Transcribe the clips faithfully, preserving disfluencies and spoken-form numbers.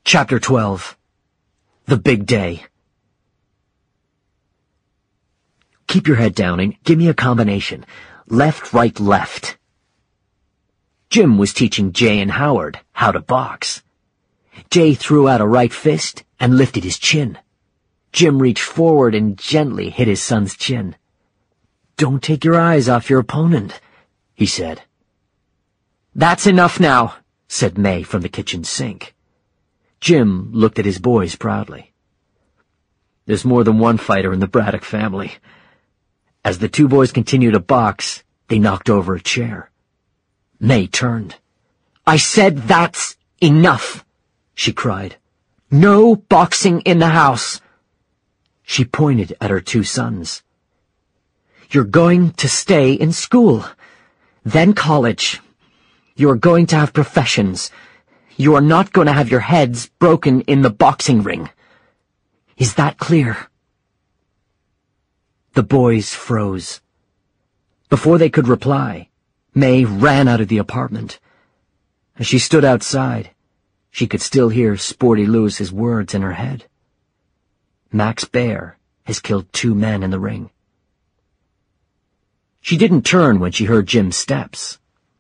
Chapter twelve. The Big Day. Keep your head down and give me a combination. Left, right, left. Jim was teaching Jay and Howard how to box. Jay threw out a right fist and lifted his chin. Jim reached forward and gently hit his son's chin. "Don't take your eyes off your opponent," he said. "That's enough now," said May from the kitchen sink. Jim looked at his boys proudly. There's more than one fighter in the Braddock family. As the two boys continued to box, they knocked over a chair. May turned. "I said that's enough," she cried. "No boxing in the house." She pointed at her two sons. "You're going to stay in school, then college. You're going to have professions. You are not going to have your heads broken in the boxing ring. Is that clear?" The boys froze. Before they could reply, May ran out of the apartment. As she stood outside, she could still hear Sporty Lewis's words in her head. Max Baer has killed two men in the ring. She didn't turn when she heard Jim's steps.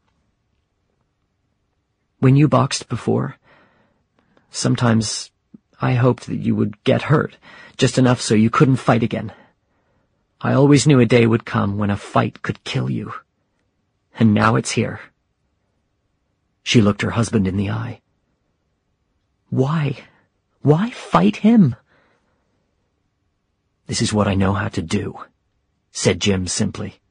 "When you boxed before, sometimes I hoped that you would get hurt, just enough so you couldn't fight again. I always knew a day would come when a fight could kill you. And now it's here." She looked her husband in the eye. Why? Why fight him? "This is what I know how to do," said Jim simply.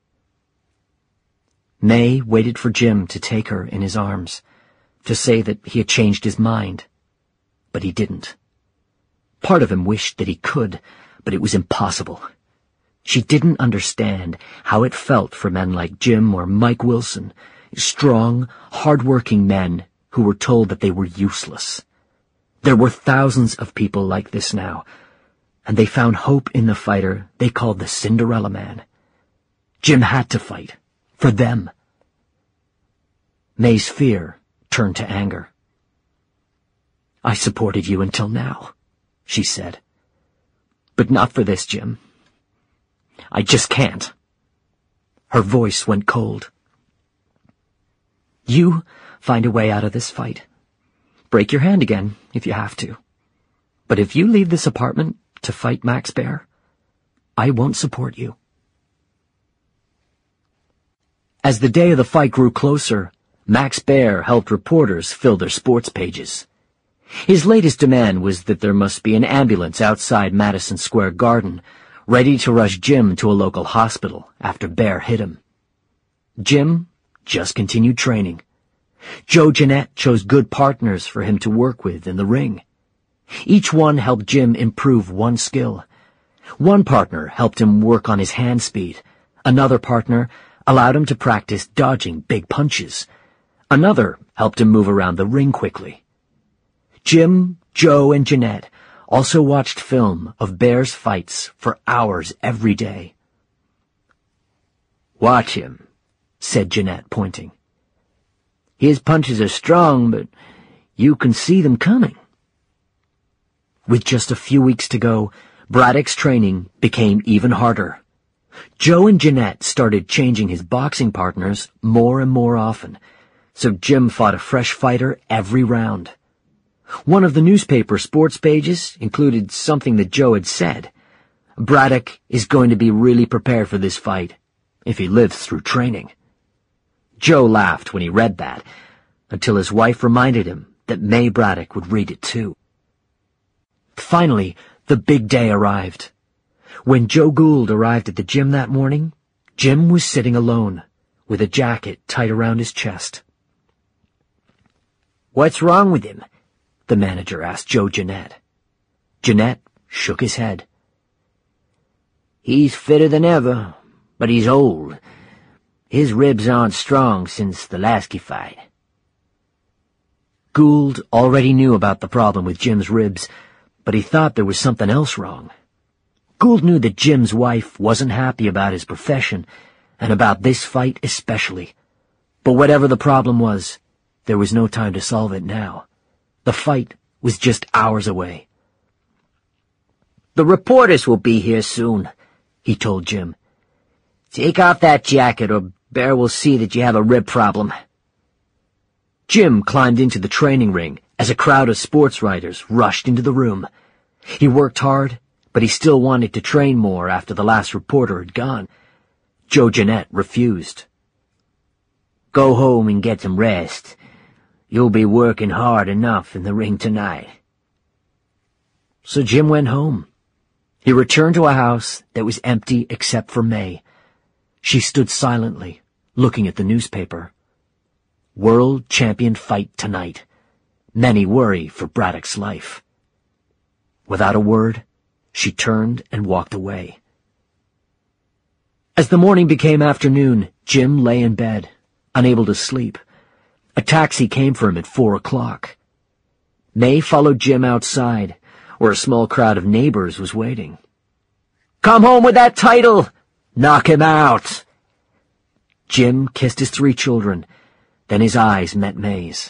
May waited for Jim to take her in his arms, to say that he had changed his mind. But he didn't. Part of him wished that he could, but it was impossible. She didn't understand how it felt for men like Jim or Mike Wilson, strong, hard-working men who were told that they were useless. There were thousands of people like this now, and they found hope in the fighter they called the Cinderella Man. Jim had to fight, for them. May's fear turned to anger. "I supported you until now," she said. "But not for this, Jim. I just can't." Her voice went cold. "You find a way out of this fight. Break your hand again, if you have to. But if you leave this apartment to fight Max Baer, I won't support you." As the day of the fight grew closer, Max Baer helped reporters fill their sports pages. His latest demand was that there must be an ambulance outside Madison Square Garden, ready to rush Jim to a local hospital after Baer hit him. Jim just continued training. Joe Jeanette chose good partners for him to work with in the ring. Each one helped Jim improve one skill. One partner helped him work on his hand speed. Another partner allowed him to practice dodging big punches. Another helped him move around the ring quickly. Jim, Joe, and Jeanette also watched film of Baer's fights for hours every day. "Watch him," said Jeanette, pointing. "His punches are strong, but you can see them coming." With just a few weeks to go, Braddock's training became even harder. Joe and Jeanette started changing his boxing partners more and more often, so Jim fought a fresh fighter every round. One of the newspaper sports pages included something that Joe had said. Braddock is going to be really prepared for this fight, if he lives through training. Joe laughed when he read that, until his wife reminded him that May Braddock would read it too. Finally, the big day arrived. When Joe Gould arrived at the gym that morning, Jim was sitting alone, with a jacket tight around his chest. "What's wrong with him?" the manager asked Joe Jeanette. Jeanette shook his head. "He's fitter than ever, but he's old. His ribs aren't strong since the Lasky fight." Gould already knew about the problem with Jim's ribs, but he thought there was something else wrong. Gould knew that Jim's wife wasn't happy about his profession, and about this fight especially. But whatever the problem was, there was no time to solve it now. The fight was just hours away. "The reporters will be here soon," he told Jim. "Take off that jacket or Bear will see that you have a rib problem." Jim climbed into the training ring as a crowd of sports writers rushed into the room. He worked hard, but he still wanted to train more after the last reporter had gone. Joe Jeanette refused. "Go home and get some rest. You'll be working hard enough in the ring tonight." So Jim went home. He returned to a house that was empty except for May. She stood silently, looking at the newspaper. World champion fight tonight. Many worry for Braddock's life. Without a word, she turned and walked away. As the morning became afternoon, Jim lay in bed, unable to sleep. A taxi came for him at four o'clock. May followed Jim outside, where a small crowd of neighbors was waiting. "Come home with that title! Knock him out!" Jim kissed his three children, then his eyes met May's.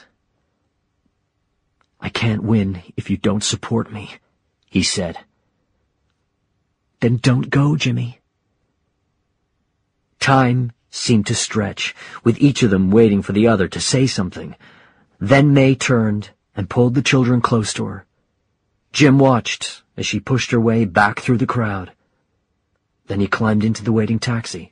"I can't win if you don't support me," he said. "Then don't go, Jimmy." Time seemed to stretch, with each of them waiting for the other to say something. Then May turned and pulled the children close to her. Jim watched as she pushed her way back through the crowd. Then he climbed into the waiting taxi.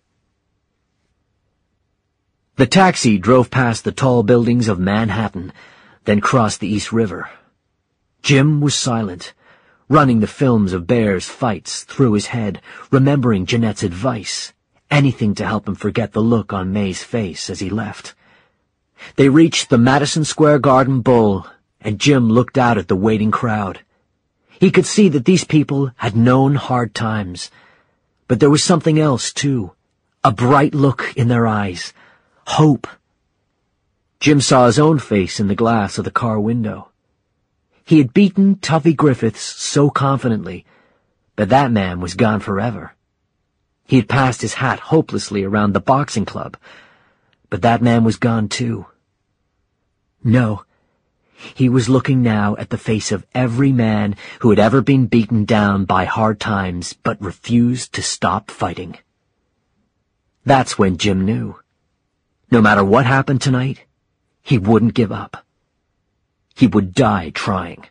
The taxi drove past the tall buildings of Manhattan, then crossed the East River. Jim was silent, running the films of Bear's fights through his head, remembering Jeanette's advice, anything to help him forget the look on May's face as he left. They reached the Madison Square Garden Bowl, and Jim looked out at the waiting crowd. He could see that these people had known hard times, but there was something else, too, a bright look in their eyes, hope. Jim saw his own face in the glass of the car window. He had beaten Tuffy Griffiths so confidently, but that man was gone forever. He had passed his hat hopelessly around the boxing club, but that man was gone too. No, he was looking now at the face of every man who had ever been beaten down by hard times but refused to stop fighting. That's when Jim knew. No matter what happened tonight, he wouldn't give up. He would die trying.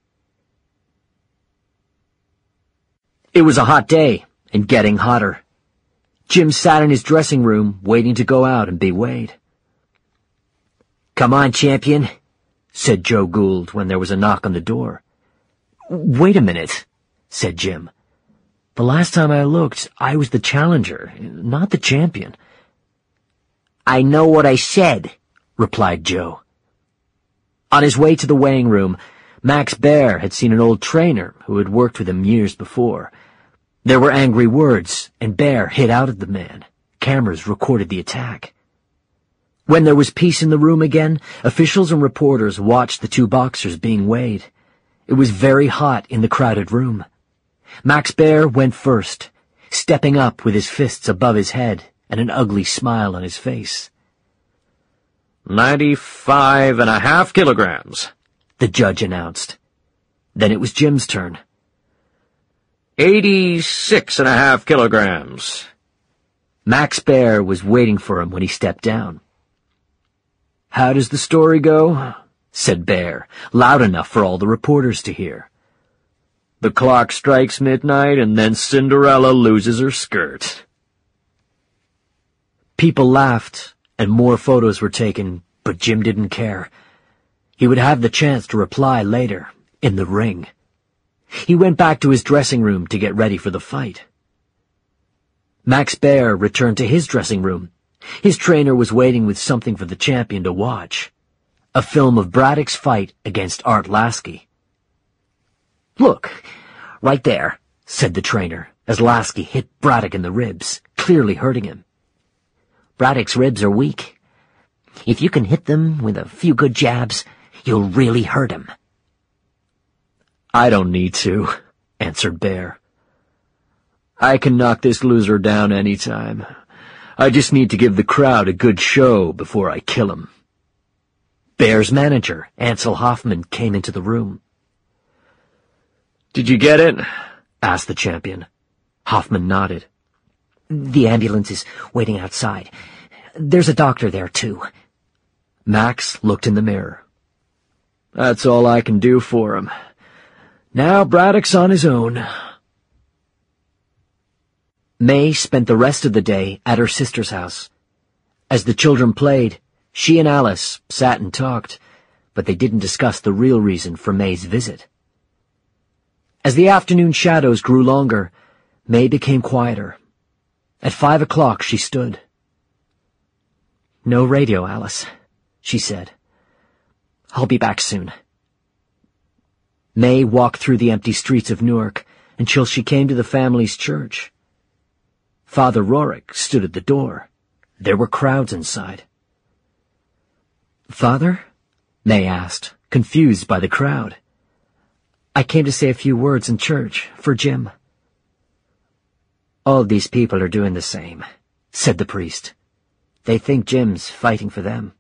It was a hot day, and getting hotter. Jim sat in his dressing room, waiting to go out and be weighed. "Come on, champion," said Joe Gould when there was a knock on the door. "Wait a minute," said Jim. "The last time I looked, I was the challenger, not the champion." "I know what I said," replied Joe. On his way to the weighing room, Max Baer had seen an old trainer who had worked with him years before. There were angry words, and Baer hit out at the man. Cameras recorded the attack. When there was peace in the room again, officials and reporters watched the two boxers being weighed. It was very hot in the crowded room. Max Baer went first, stepping up with his fists above his head and an ugly smile on his face. Ninety-five and a half kilograms, the judge announced. Then it was Jim's turn. Eighty-six and a half kilograms. Max Baer was waiting for him when he stepped down. "How does the story go?" said Baer, loud enough for all the reporters to hear. "The clock strikes midnight, and then Cinderella loses her skirt." People laughed, and more photos were taken, but Jim didn't care. He would have the chance to reply later, in the ring. He went back to his dressing room to get ready for the fight. Max Baer returned to his dressing room. His trainer was waiting with something for the champion to watch. A film of Braddock's fight against Art Lasky. "Look, right there," said the trainer, as Lasky hit Braddock in the ribs, clearly hurting him. "Braddock's ribs are weak. If you can hit them with a few good jabs, you'll really hurt him." "I don't need to," answered Baer. "I can knock this loser down any time. I just need to give the crowd a good show before I kill him." Baer's manager, Ansel Hoffman, came into the room. "Did you get it?" asked the champion. Hoffman nodded. "The ambulance is waiting outside. There's a doctor there, too." Max looked in the mirror. "That's all I can do for him. Now Braddock's on his own." May spent the rest of the day at her sister's house. As the children played, she and Alice sat and talked, but they didn't discuss the real reason for May's visit. As the afternoon shadows grew longer, May became quieter. At five o'clock she stood. "No radio, Alice," she said. "I'll be back soon." May walked through the empty streets of Newark until she came to the family's church. Father Rourke stood at the door. There were crowds inside. "Father?" May asked, confused by the crowd. "I came to say a few words in church for Jim." "All these people are doing the same," said the priest. "They think Jim's fighting for them."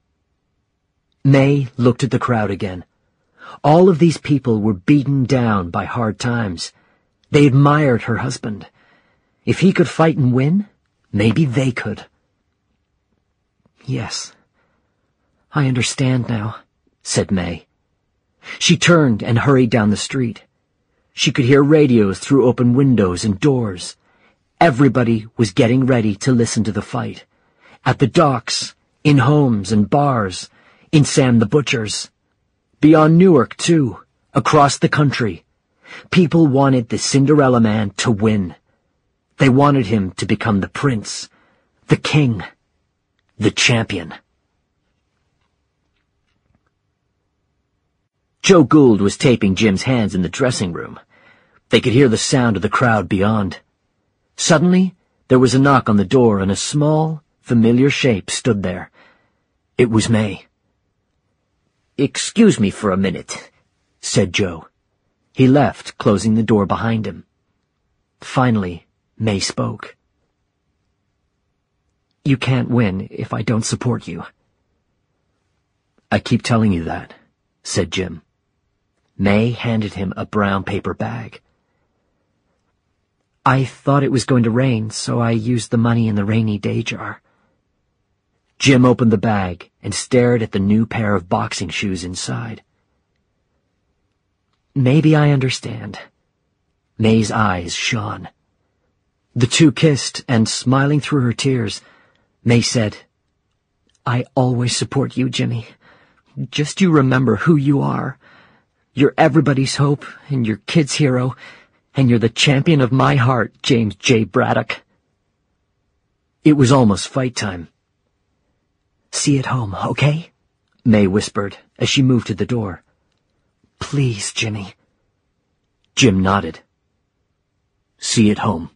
May looked at the crowd again. All of these people were beaten down by hard times. They admired her husband. If he could fight and win, maybe they could. "Yes, I understand now," said May. She turned and hurried down the street. She could hear radios through open windows and doors. Everybody was getting ready to listen to the fight. At the docks, in homes and bars, in Sam the Butcher's. Beyond Newark, too, across the country. People wanted the Cinderella Man to win. They wanted him to become the prince, the king, the champion. Joe Gould was taping Jim's hands in the dressing room. They could hear the sound of the crowd beyond. Suddenly, there was a knock on the door and a small, familiar shape stood there. It was May. "Excuse me for a minute," said Joe. He left, closing the door behind him. Finally, May spoke. "You can't win if I don't support you." "I keep telling you that," said Jim. May handed him a brown paper bag. "I thought it was going to rain, so I used the money in the rainy day jar." Jim opened the bag and stared at the new pair of boxing shoes inside. "Maybe I understand." May's eyes shone. The two kissed, and smiling through her tears, May said, "I always support you, Jimmy. Just you remember who you are. You're everybody's hope, and your kid's hero, and you're the champion of my heart, James J. Braddock." It was almost fight time. "See you at home, okay?" May whispered as she moved to the door. "Please, Jimmy." Jim nodded. "See you at home."